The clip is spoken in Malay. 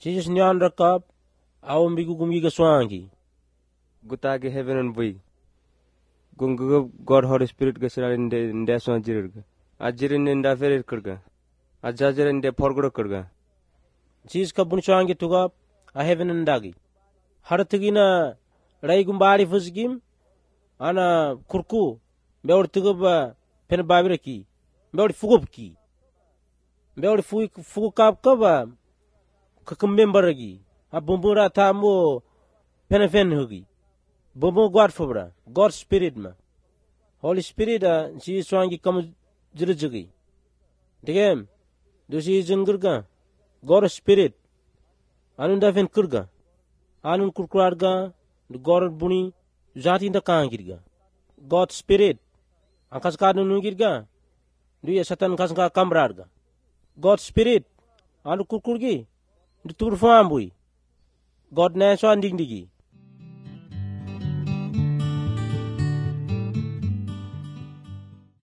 Jesus nyan rakap awam bigu gumgi gaswangi. Guta ke heaven and boy. Gungu God Holy Spirit gasira in the son jirga. Ajirin in the ferry kurga. Ajajer in the porgro kurga. Jesus kabunchwangi tugap a heaven and dagi. Haratugina Raigumbari fusgim ana kurku beor tugaba pen babiraki beor fugupki beor fugukap kaba kakumembaragi a bumbura tamo penefen hugi bumbu God fubra God Spirit ma Holy Spirit si swangi kam jirjugi digem dusi jungurga God Spirit anun dafen kurga anun kurkurarga God buni zati inda kangirga God Spirit angkas kadun nungirga duya satan kasga kamrarga God Spirit anu kurkurgi du tur fambui God na so anding digi